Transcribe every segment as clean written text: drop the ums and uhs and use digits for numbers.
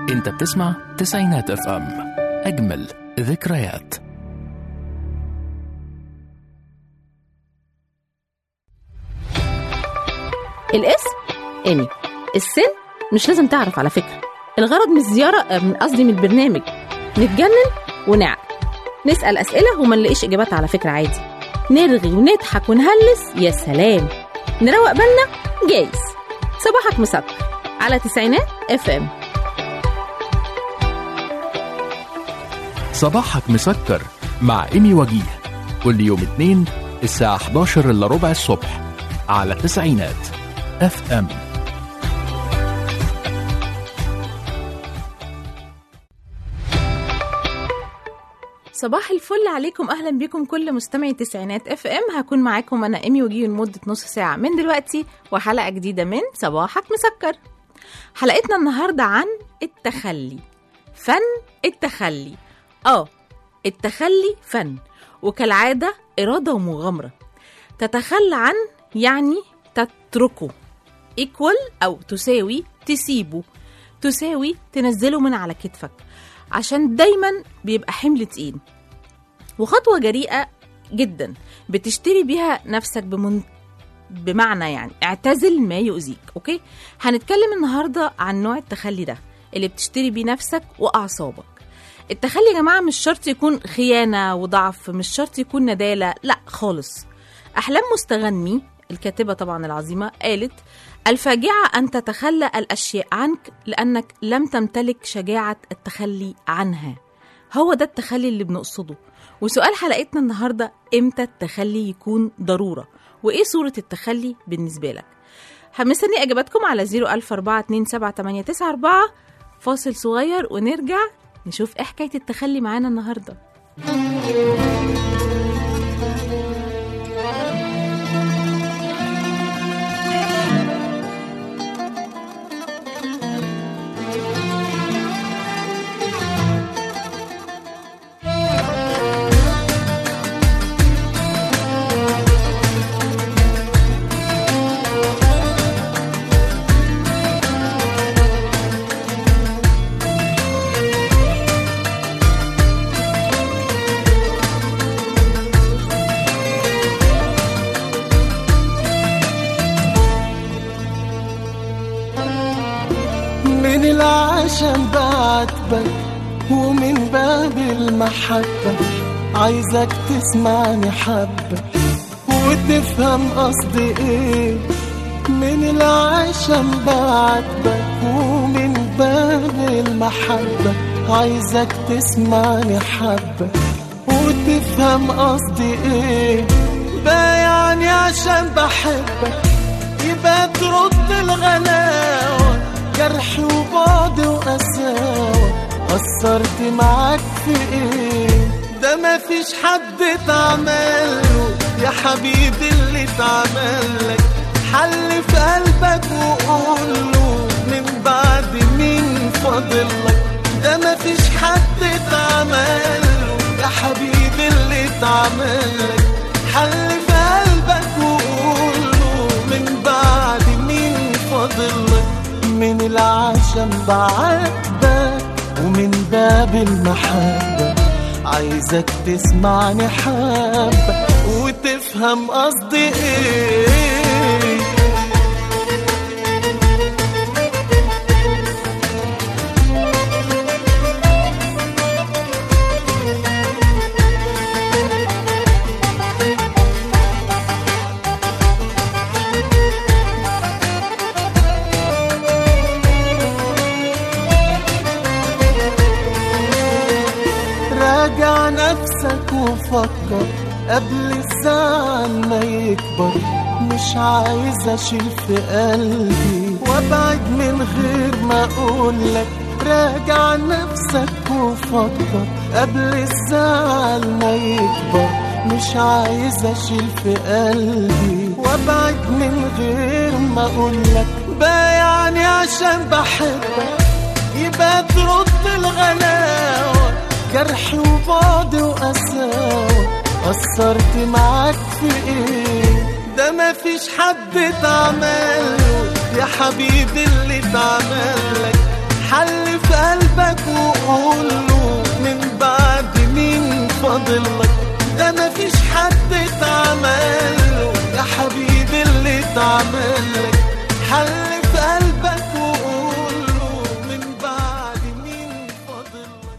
انت بتسمع تسعينات اف ام، اجمل ذكريات. الاسم إيمي. السن مش لازم تعرف على فكرة. الغرض من الزيارة من البرنامج نتجنن ونعقل، نسأل أسئلة وما نلاقيش إجابات على فكرة عادي، نرغي ونضحك ونهلس، يا سلام، نروق بالنا جايز. صباحك مسكر على تسعينات اف ام. صباحك مسكر مع إيمي وجيه، كل يوم اثنين الساعة 11 إلا ربع الصبح على تسعينات اف ام. صباح الفل عليكم، اهلا بكم كل مستمعي تسعينات اف ام. هكون معاكم انا ايمي وجيه لمده نص ساعه من دلوقتي، وحلقه جديده من صباحك مسكر. حلقتنا النهارده عن التخلي، فن التخلي. التخلي فن، وكالعاده اراده ومغامره. تتخلى عن يعني تتركه، ايكوال او تساوي تسيبه، تساوي تنزله من على كتفك، عشان دايما بيبقى حمل تقيل، وخطوة جريئة جدا بتشتري بيها نفسك بمعنى يعني اعتزل ما يؤذيك. اوكي، هنتكلم النهاردة عن نوع التخلي ده اللي بتشتري بيه نفسك وأعصابك. التخلي يا جماعة مش شرط يكون خيانة وضعف، مش شرط يكون ندالة، لا خالص. أحلام مستغني الكاتبة طبعا العظيمة قالت: الفاجعة أن تتخلى الأشياء عنك لأنك لم تمتلك شجاعة التخلي عنها. هو ده التخلي اللي بنقصده. وسؤال حلقتنا النهاردة: إمتى التخلي يكون ضرورة؟ وإيه صورة التخلي بالنسبة لك؟ مستني إجاباتكم على 004278994. فاصل صغير ونرجع نشوف إيه حكاية التخلي معانا النهاردة. العشم بعاتبك ومن باب المحبة عايزك تسمعني حبة وتفهم قصدي ايه. من العشم بعاتبك ومن باب المحبة عايزك تسمعني حبة وتفهم قصدي ايه. يعني عشان بحبك يبقى ترد الغلاوة، جرح وبعد وقساوة، قصرت معاك في ايه؟ ده مفيش حد اتعمله يا حبيبي اللي اتعملك. حل في قلبك وقوله من بعد مين فاضلك. ده مفيش حد اتعمله يا حبيبي اللي اتعملك. حل في قلبك وقوله من بعد مين فاضلك. من العشم بعاتبك ومن باب المحبة عايزك تسمعني حبة وتفهم قصدي ايه. راجع نفسك وفكر قبل الزعل ما يكبر. مش عايز اشيل في قلبي وابعد من غير ما اقولك. راجع نفسك وفكر قبل الزعل ما يكبر. مش عايز اشيل في قلبي وابعد من غير ما اقولك. يعني عشان بحبك يبقى ترد الغلاوة، جرح وبعد وقساوة، قصرت معاك في ايه؟ ده مفيش حد اتعمله يا حبيبي اللي اتعملك. حل في قلبك وقوله من بعد مين فاضلك، ده مفيش حد اتعمله يا حبيبي اللي اتعملك، حل في قلبك وقوله من بعد مين فاضلك.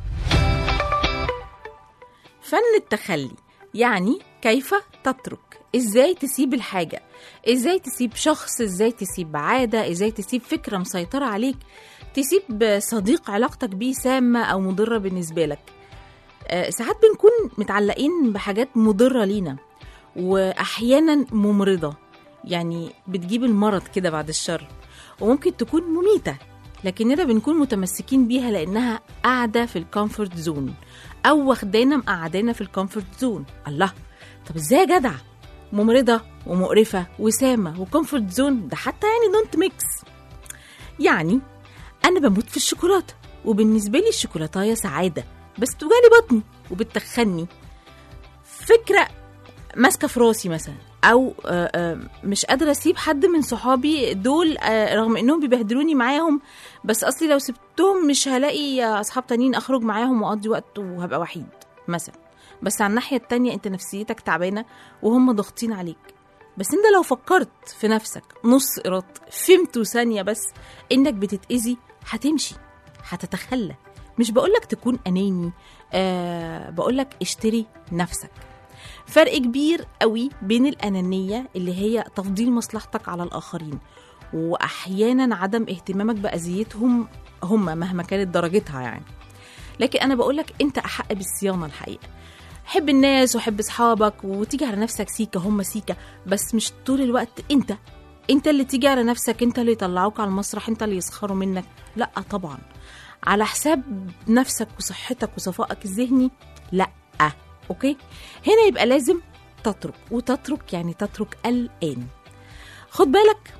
فن التخلي يعني كيف تترك، ازاي تسيب الحاجة، ازاي تسيب شخص، ازاي تسيب عادة، ازاي تسيب فكرة مسيطرة عليك، تسيب صديق علاقتك بيه سامة أو مضرة بالنسبة لك. ساعات بنكون متعلقين بحاجات مضرة لينا وأحيانا ممرضة، يعني بتجيب المرض كده بعد الشر، وممكن تكون مميتة، لكننا بنكون متمسكين بيها لأنها قاعدة في الكومفورت زون أو واخدانا مقعدانا في الكومفورت زون. الله، طب ازاي يا جدع ممرضة ومقرفة وسامة وكومفورت زون؟ ده حتى يعني دونت ميكس. يعني أنا بموت في الشوكولاتة، وبالنسبة لي الشوكولاتاية سعادة، بس توجالي بطني وبتخني. فكرة ماسكة في راسي مثلا، أو مش قادرة أسيب حد من صحابي دول رغم إنهم بيبهدلوني معاهم، بس أصلي لو سبتهم مش هلاقي أصحاب تانيين أخرج معاهم وأقضي وقت وهبقى وحيد مثلا. بس على الناحية التانية أنت نفسيتك تعبانة وهم ضغطين عليك، بس أنت لو فكرت في نفسك نص قراط فهمته ثانية بس إنك بتتأذي، هتمشي، هتتخلى. مش بقولك تكون أناني، بقولك اشتري نفسك. فرق كبير قوي بين الأنانية اللي هي تفضيل مصلحتك على الآخرين، وأحيانا عدم اهتمامك بأذيتهم هم مهما كانت درجتها يعني. لكن أنا بقولك أنت أحق بالصيانة الحقيقة. حب الناس وحب أصحابك وتيجي على نفسك سيكة هم سيكة، بس مش طول الوقت انت اللي تيجي على نفسك، انت اللي يطلعوك على المسرح، انت اللي يسخروا منك. لا طبعا، على حساب نفسك وصحتك وصفائك الذهني، لا. اوكي، هنا يبقى لازم تترك، وتترك يعني تترك الآن. خد بالك،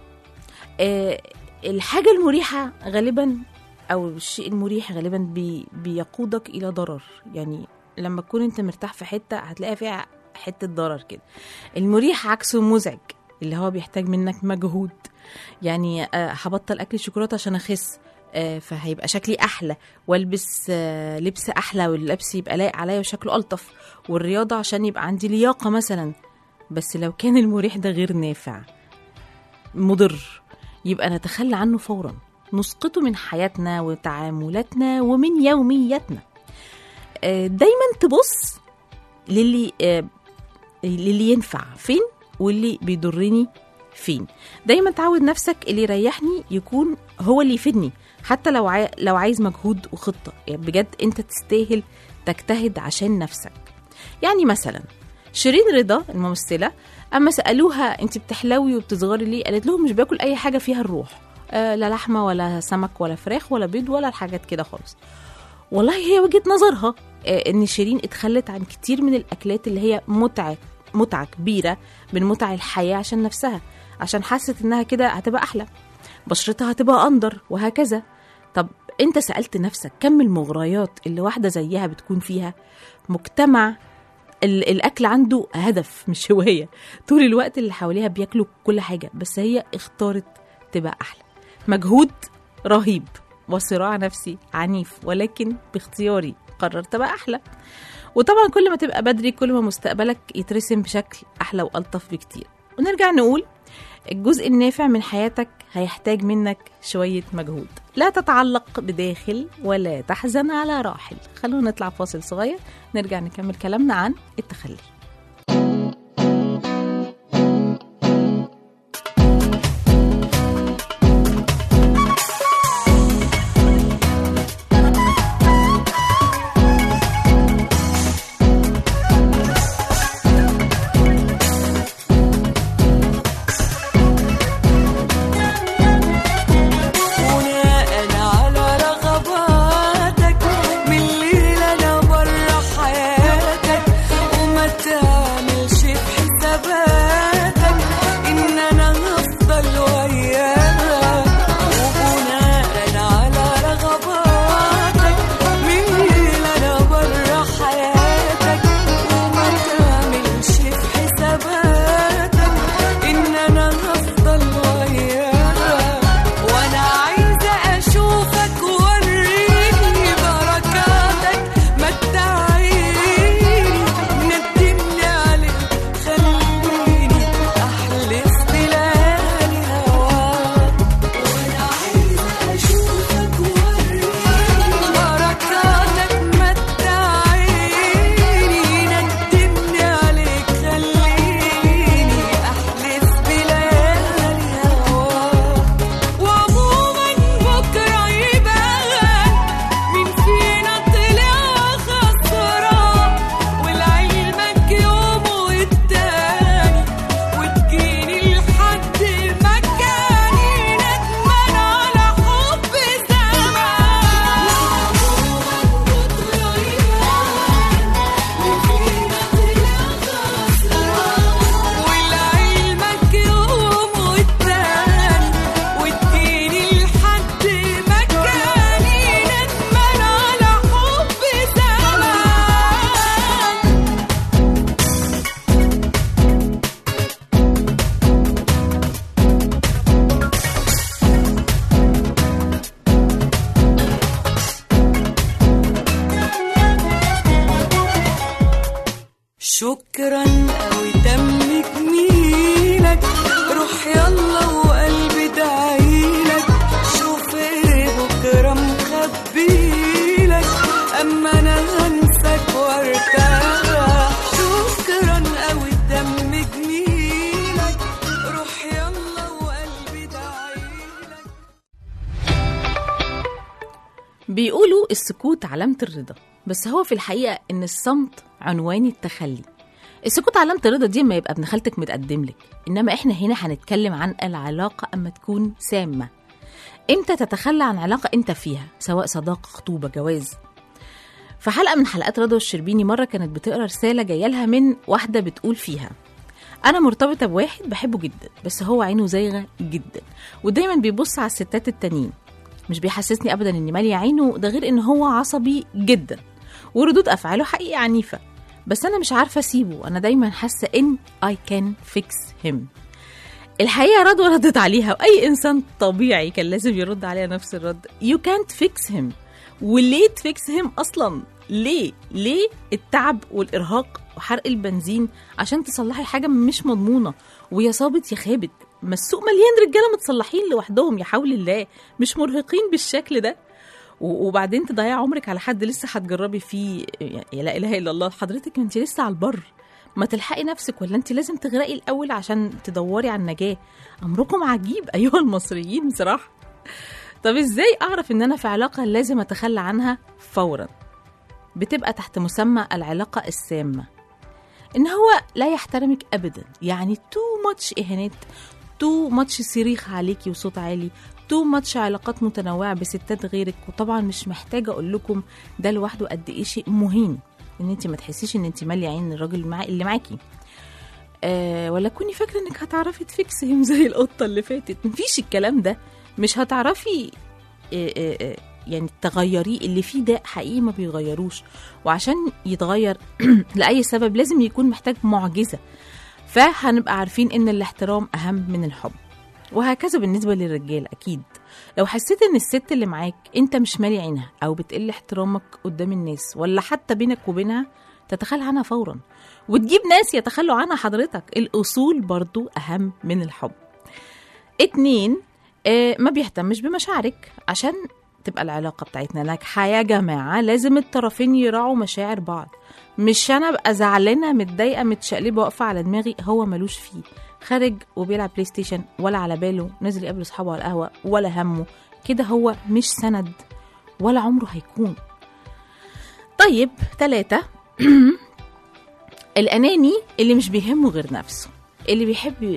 الحاجة المريحة غالبا او الشيء المريح غالبا بيقودك الى ضرر. يعني لما تكون انت مرتاح في حتة هتلاقي فيها حتة ضرر كده. المريح عكسه مزعج، اللي هو بيحتاج منك مجهود. يعني هبطل اكل الشوكولاته عشان اخس، فهيبقى شكلي احلى، والبس لبس احلى، واللبس يبقى لايق عليا وشكله الطف، والرياضه عشان يبقى عندي لياقه مثلا. بس لو كان المريح ده غير نافع مضر، يبقى نتخلى عنه فورا، نسقطه من حياتنا وتعاملاتنا ومن يومياتنا. دايما تبص للي ينفع فين واللي بيضرني فين. دايما تعود نفسك اللي يريحني يكون هو اللي يفيدني، حتى لو عايز مجهود وخطة. يعني بجد انت تستاهل تجتهد عشان نفسك. يعني مثلا شيرين رضا الممثلة، اما سألوها انت بتحلوي وبتصغري ليه، قالت لهم مش باكل اي حاجة فيها الروح، لا لحمة ولا سمك ولا فراخ ولا بيض ولا الحاجات كده خالص. والله هي وجهة نظرها، ان شيرين اتخلت عن كتير من الاكلات اللي هي متعة كبيرة من متع الحياة عشان نفسها، عشان حست انها كده هتبقى احلى، بشرتها هتبقى انضر وهكذا. طب انت سألت نفسك كم المغريات اللي واحدة زيها بتكون فيها؟ مجتمع الاكل عنده هدف مش هواية، طول الوقت اللي حواليها بياكلوا كل حاجة، بس هي اختارت تبقى احلى. مجهود رهيب وصراع نفسي عنيف، ولكن باختياري قررت ابقى احلى. وطبعا كل ما تبقى بدري كل ما مستقبلك يترسم بشكل احلى والطف بكتير. ونرجع نقول الجزء النافع من حياتك هيحتاج منك شوية مجهود. لا تتعلق بداخل ولا تحزن على راحل. خلونا نطلع فاصل صغير، نرجع نكمل كلامنا عن التخلي. شكرا قوي تم جميلك، روح يلا وقلبي دعيلك، شوف ايه بكره مخبيلك، اما انا هنساك وارتاح. شكرا قوي تم جميلك، روح يلا وقلبي دعيلك. بيقولوا السكوت علامة الرضا، بس هو في الحقيقة إن الصمت عنوان التخلي. السكوت علامة الرضا دي اما يبقى ابن خالتك متقدم لك، إنما إحنا هنا هنتكلم عن العلاقة أما تكون سامة. إمتى تتخلى عن علاقة أنت فيها، سواء صداقة، خطوبة، جواز. في حلقة من حلقات رضوى الشربيني مرة كانت بتقرأ رسالة جاية لها من واحدة بتقول فيها: أنا مرتبطة بواحد بحبه جدا، بس هو عينه زايغة جدا ودايما بيبص على الستات التانيين، مش بيحسسني أبدا إني مالية عينه، ده غير إن هو عصبي جدا وردود أفعاله حقيقة عنيفة، بس أنا مش عارفة أسيبه، أنا دايما حاسة إن I can fix him. الحقيقة رضوى ردت عليها، وأي إنسان طبيعي كان لازم يرد عليها نفس الرد: You can't fix him. وليه تفيكس him أصلا؟ ليه التعب والإرهاق وحرق البنزين عشان تصلحي حاجة مش مضمونة؟ ويا صابت يا خابت، ما السوق مليان رجالة متصلحين لوحدهم، يا حول الله، مش مرهقين بالشكل ده. وبعدين تضيع عمرك على حد لسه هتجربي فيه، يا لا إله إلا الله، حضرتك انت لسه على البر، ما تلحقي نفسك ولا انت لازم تغرقي الأول عشان تدوري على النجاة؟ أمركم عجيب أيها المصريين بصراحة. طب إزاي أعرف إن أنا في علاقة لازم أتخلى عنها فورا؟ بتبقى تحت مسمى العلاقة السامة، إن هو لا يحترمك أبدا، يعني too much إهانات، too much صريخ عليكي وصوت عالي، too much علاقات متنوعة بستات غيرك. وطبعا مش محتاجة أقول لكم ده لوحده قد إيه شيء مهم، إن أنت ما تحسيش إن أنت مالية عين الراجل اللي معاكي، ولا كوني فاكرة إنك هتعرفي تفكسهم زي القطة اللي فاتت. مفيش الكلام ده، مش هتعرفي يعني تغيريه، اللي فيه ده حقيقي ما بيغيروش، وعشان يتغير لأي سبب لازم يكون محتاج معجزة. فهنبقى عارفين إن الاحترام أهم من الحب، وهكذا بالنسبة للرجال. أكيد لو حسيت إن الست اللي معاك أنت مش مالي عينها أو بتقل احترامك قدام الناس ولا حتى بينك وبينها، تتخلى عنها فورا وتجيب ناس يتخلوا عنها. حضرتك الأصول برضو أهم من الحب. 2 ما بيهتمش بمشاعرك. عشان تبقى العلاقة بتاعتنا ناجحة يا جماعة لازم الطرفين يراعوا مشاعر بعض، مش أنا أبقى زعلانة متضايقة متشقلبة واقفة على دماغي، هو ملوش فيه، خارج وبيلعب بلاي ستيشن ولا على باله، نازل يقابل أصحابه على القهوة ولا همه كده، هو مش سند ولا عمره هيكون. طيب 3 الأناني اللي مش بيهمه غير نفسه، اللي بيحب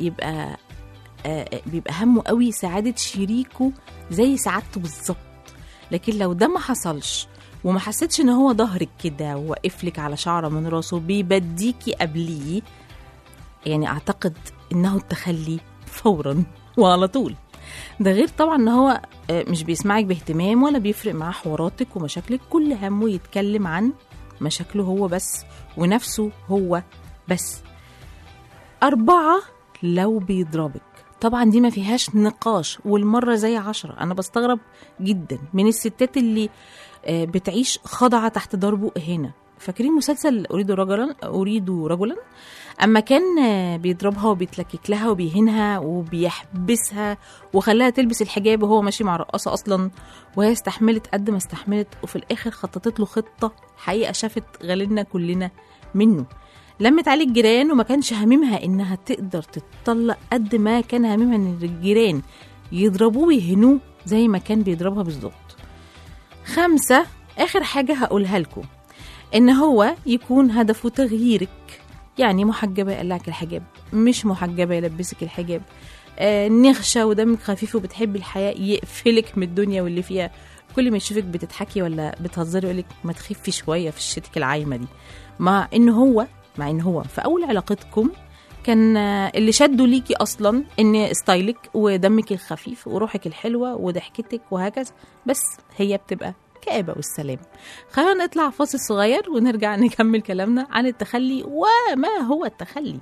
بيبقى همه قوي سعادة شريكه زي سعادته بالظبط. لكن لو ده ما حصلش وما حسيتش ان هو ظهرك كده ووقفلك على شعره من راسه بيبديكي قبليه، يعني اعتقد انه التخلي فورا وعلى طول. ده غير طبعا ان هو مش بيسمعك باهتمام ولا بيفرق معاه حواراتك ومشاكلك، كل همه يتكلم عن مشاكله هو بس ونفسه هو بس. 4 لو بيضربك، طبعا دي ما فيهاش نقاش، والمرة زي 10. أنا بستغرب جدا من الستات اللي بتعيش خضعة تحت ضربه هنا. فاكرين مسلسل أريد رجلا أما كان بيضربها وبيتلكك لها وبيهنها وبيحبسها وخلاها تلبس الحجاب وهو ماشي مع رقاصة أصلا، وهي استحملت قد ما استحملت، وفي الآخر خططت له خطة حقيقة شافت غلنا كلنا منه. لمت عليه الجيران وما كانش هممها إنها تقدر تتطلق قد ما كان هممها إن الجيران يضربوه ويهنوه زي ما كان بيضربها بالظبط. 5 آخر حاجة هقولها لكم، إن هو يكون هدفه تغييرك، يعني محجبة يقلعك الحجاب، مش محجبة يلبسك الحجاب، نغشة ودمك خفيف وبتحبي الحياة يقفلك من الدنيا واللي فيها، كل ما يشوفك بتضحكي ولا بتهزري يقولك ما تخفي شوية في الشتك العايمة دي. مع إن هو في أول علاقتكم كان اللي شده ليكي أصلا إن ستايلك ودمك الخفيف وروحك الحلوة وضحكتك وهكذا، بس هي بتبقى كآبة والسلام. خلينا نطلع فاصل صغير ونرجع نكمل كلامنا عن التخلي وما هو التخلي.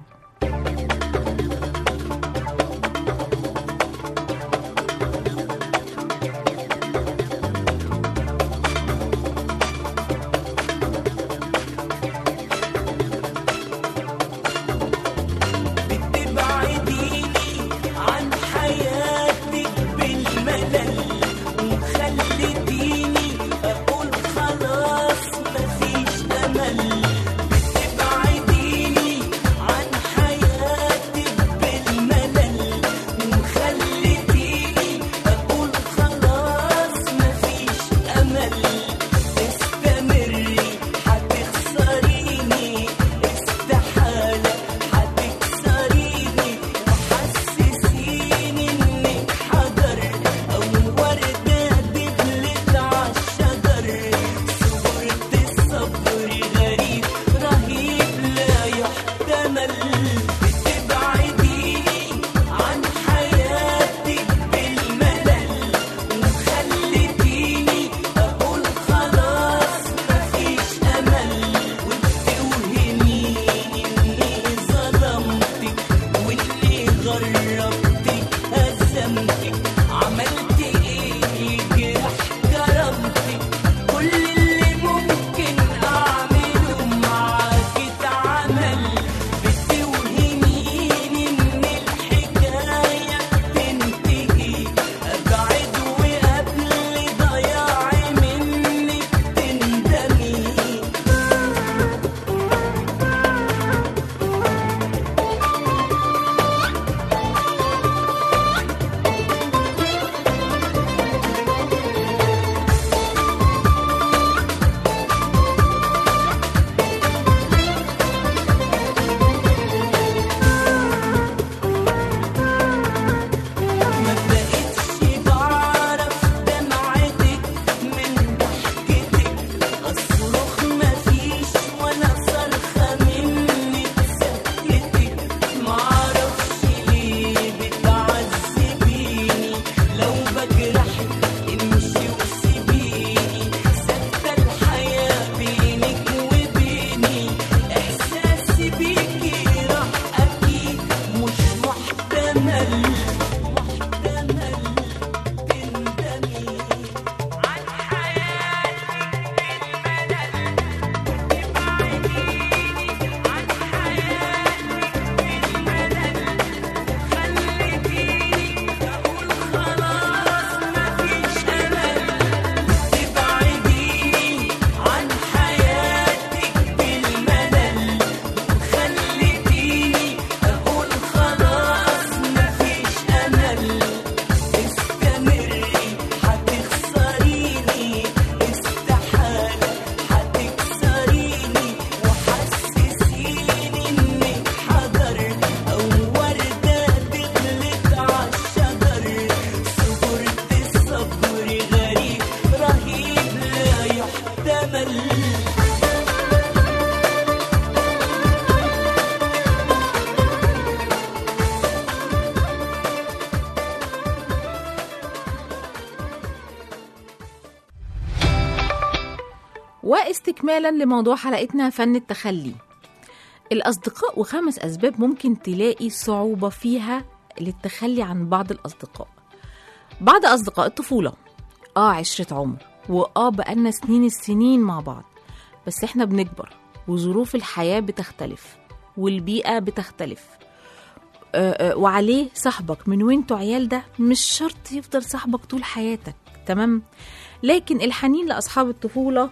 واستكمالا لموضوع حلقتنا فن التخلي، الأصدقاء و5 أسباب ممكن تلاقي صعوبة فيها للتخلي عن بعض الأصدقاء. بعض أصدقاء الطفولة عشرة عمر، بقالنا سنين السنين مع بعض، بس احنا بنكبر وظروف الحياة بتختلف والبيئة بتختلف، وعليه صاحبك من وانتوا عيال ده مش شرط يفضل صاحبك طول حياتك، تمام؟ لكن الحنين لأصحاب الطفولة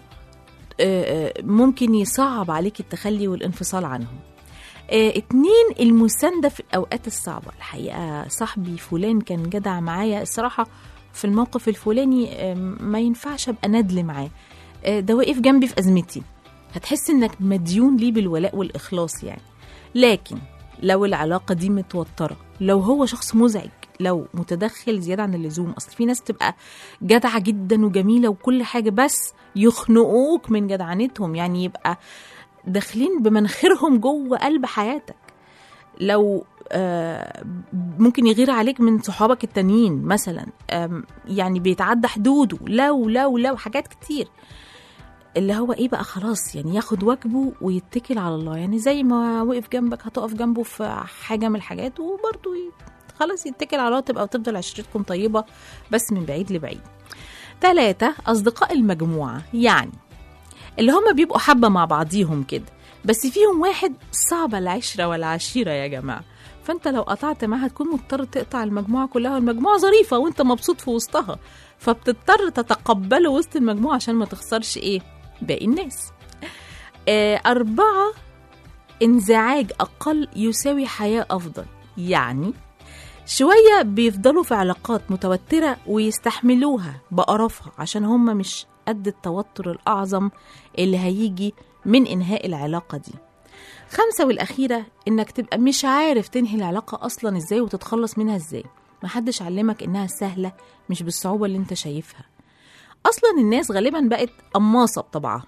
ممكن يصعب عليك التخلي والانفصال عنهم. 2 المساندة في الأوقات الصعبة. الحقيقة صاحبي فلان كان جدع معايا الصراحة في الموقف الفلاني، ما ينفعش أبقى ندل معاه، ده واقف جنبي في أزمتي، هتحس إنك مديون ليه بالولاء والإخلاص يعني. لكن لو العلاقة دي متوترة، لو هو شخص مزعج، لو متدخل زيادة عن اللزوم، أصل في ناس تبقى جدعة جدا وجميلة وكل حاجة بس يخنقوك من جدعنتهم، يعني يبقى داخلين بمنخرهم جوه قلب حياتك. لو ممكن يغير عليك من صحابك التانيين مثلا، يعني بيتعدى حدوده، لو حاجات كتير، اللي هو ايه بقى، خلاص يعني ياخد واجبه ويتكل على الله، يعني زي ما وقف جنبك هتقف جنبه في حاجة من الحاجات، وبرضه خلاص يتكل على الله، تفضل عشرتكم طيبة بس من بعيد لبعيد. 3 أصدقاء المجموعة، يعني اللي هم بيبقوا حبة مع بعضيهم كده، بس فيهم واحد صعب العشرة والعشيرة يا جماعة، فانت لو قطعت معها هتكون مضطر تقطع المجموعة كلها، والمجموعة ظريفة وانت مبسوط في وسطها، فبتضطر تتقبله وسط المجموعة عشان ما تخسرش باقي الناس. 4 انزعاج أقل يساوي حياة أفضل، يعني شوية بيفضلوا في علاقات متوترة ويستحملوها بقرفها عشان هم مش قد التوتر الأعظم اللي هيجي من إنهاء العلاقة دي. 5 والأخيرة إنك تبقى مش عارف تنهي العلاقة أصلا إزاي وتتخلص منها إزاي. محدش علمك إنها سهلة، مش بالصعوبة اللي انت شايفها. أصلا الناس غالبا بقت قماصة بطبعها.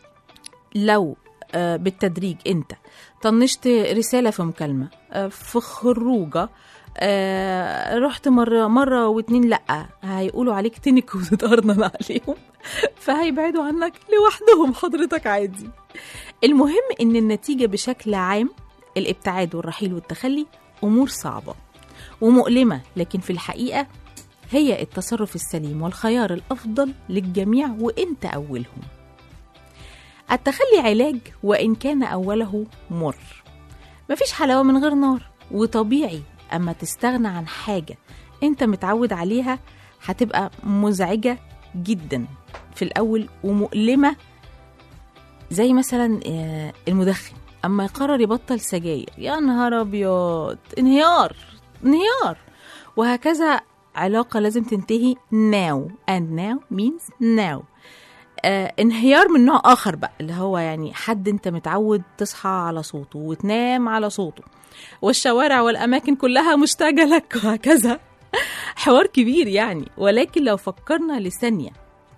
لو بالتدريج انت طنشت رسالة في مكالمة، في خروجة، رحت مرة و2 لأ، هيقولوا عليك تنك وتتقرنن عليهم، فهيبعدوا عنك لوحدهم حضرتك عادي. المهم ان النتيجة بشكل عام الابتعاد والرحيل والتخلي أمور صعبة ومؤلمة، لكن في الحقيقة هي التصرف السليم والخيار الأفضل للجميع وإنت أولهم. التخلي علاج وإن كان أوله مر، مفيش حلاوة من غير نار، وطبيعي أما تستغنى عن حاجة أنت متعود عليها هتبقى مزعجة جدا في الأول ومؤلمة، زي مثلا المدخن أما يقرر يبطل سجاير، يا نهار أبيض، انهيار. وهكذا علاقة لازم تنتهي now and now means now. انهيار من نوع آخر بقى، اللي هو يعني حد انت متعود تصحى على صوته وتنام على صوته، والشوارع والأماكن كلها مشتاقة لك، وهكذا. حوار كبير يعني. ولكن لو فكرنا لثانية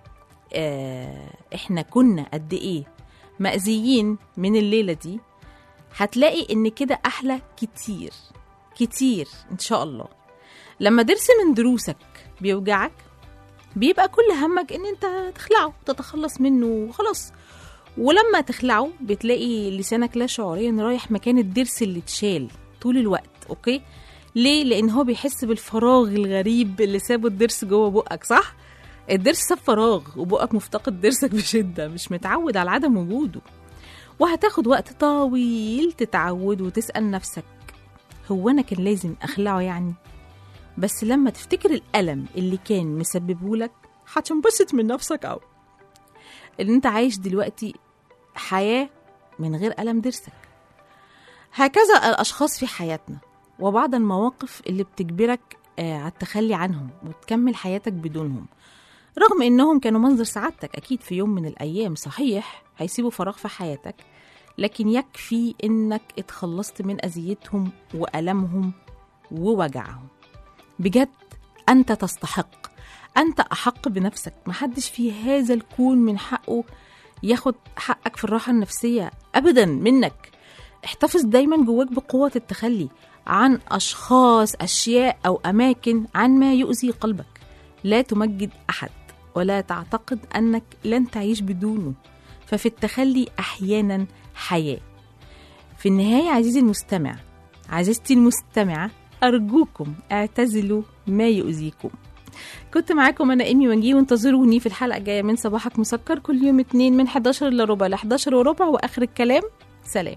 احنا كنا قد ايه مأذيين من الليلة دي، هتلاقي ان كده أحلى كتير كتير إن شاء الله. لما درس من دروسك بيوجعك، بيبقى كل همك ان انت تخلعه، تتخلص منه وخلاص. ولما تخلعه بتلاقي لسانك لا شعوريا رايح مكان الدرس اللي اتشال طول الوقت. اوكي، ليه؟ لان هو بيحس بالفراغ الغريب اللي سابه الدرس جوه بقك، صح؟ الدرس ساب فراغ وبقك مفتقد درسك بشدة، مش متعود على عدم وجوده. وهتاخد وقت طويل تتعود وتسأل نفسك، هو انا كان لازم اخلعه يعني؟ بس لما تفتكر الألم اللي كان مسببهولك هتنبسط من نفسك، أو اللي انت عايش دلوقتي حياة من غير ألم درسك. هكذا الأشخاص في حياتنا، وبعض المواقف اللي بتجبرك على التخلي عنهم وتكمل حياتك بدونهم، رغم إنهم كانوا منظر سعادتك أكيد في يوم من الأيام. صحيح هيسيبوا فراغ في حياتك، لكن يكفي إنك اتخلصت من أذيتهم وألمهم ووجعهم. بجد أنت تستحق، أنت أحق بنفسك. محدش في هذا الكون من حقه ياخد حقك في الراحة النفسية أبدا منك. احتفظ دايما جواك بقوة التخلي عن أشخاص، أشياء أو أماكن، عن ما يؤذي قلبك. لا تمجد أحد ولا تعتقد أنك لن تعيش بدونه. ففي التخلي أحيانا حياة. في النهاية عزيزي المستمع، عزيزتي المستمعة، أرجوكم اعتزلوا ما يؤذيكم. كنت معاكم أنا إيمي وجيه، وانتظروني في الحلقة الجاية من صباحك مسكر كل يوم 2 من 11 إلا ربع ل 11 وربع. وآخر الكلام سلام.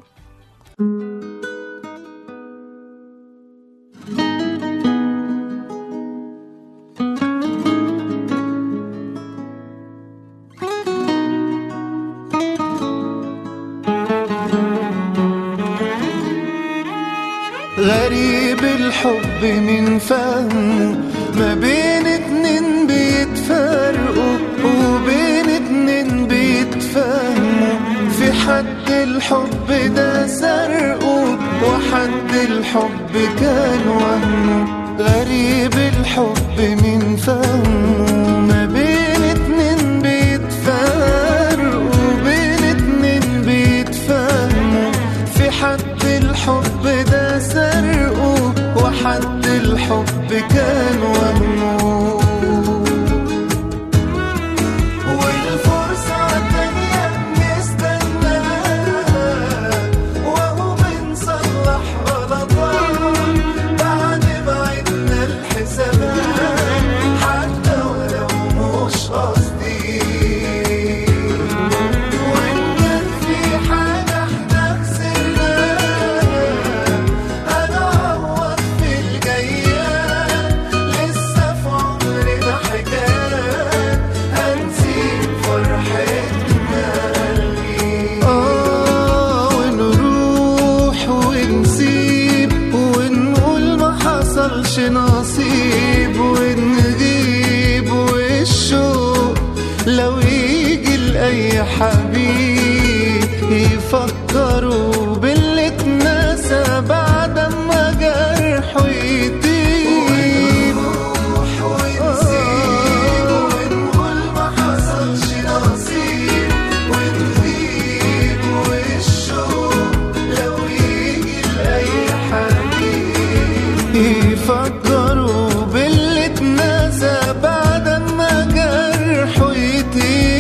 غريب الحب من فهمه، ما بين اتنين بيتفرقوا وبين اتنين بيتفهموا. في حد الحب ده سرقه وحد الحب كان وهمه. غريب الحب من فهمه، ما بين اتنين بيتفرقوا وبين اتنين بيتفهموا. في حد الحب ده سرقه وحد الحب كان وهمه. والفرصة تانية بنستناها وهو بنصلح غلطات بعد ما عدنا الحسابات، حتى ولو مش قصدي. وإن كان في حاجة احنا خسرناها هنعوض في الجايات. لسه في عمرنا حكايات هنسيب فرحتنا ليه. ونروح ونسيب ونقول ما حصلش نصيب، ونغيب والشوق لو يجي لأي حبيب يفكروا باللي اتنسى بعد ما جرحه يطيب. ونروح ونسيب ونقول ما حصلش نصيب، ونغيب والشوق لو يجي لأي حبيب يفكروا باللي اتنسى بعد ما جرحه يطيب.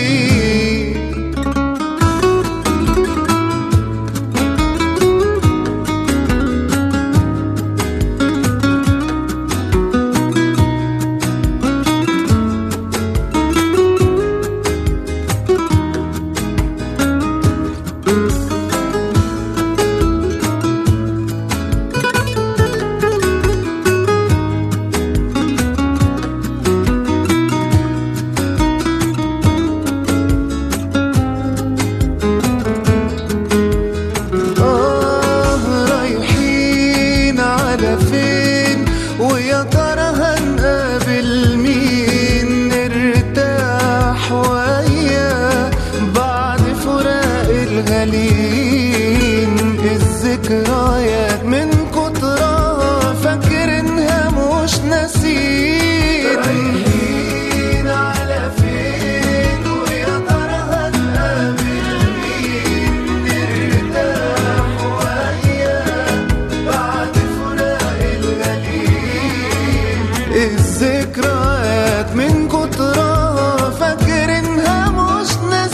رايحين على فين ويا ترى هنقابل مين؟ نرتاح وياه بعد فراق الغالين. الذكريات من كترها فاكر انها مش ناسين. رايحين على فين ويا ترى هنقابل مين؟ نرتاح وياه بعد فراق الغالين. الذكريات من كترها فاكر انها مش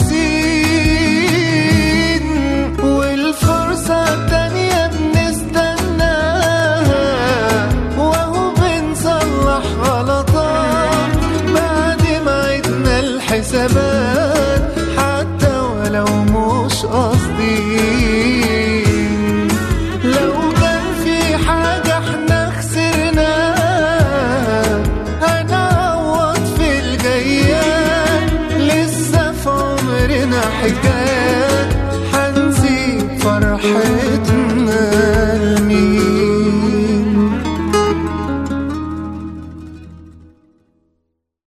ناسين. والفرصة التانية بنستناها وهو بنصلح غلطات بعد ما عدنا الحسابات، حتى ولو مش قاصدين. لو كان في حاجة احنا خسرناها هنعوض في الجايات. لسه في عمرنا حكاية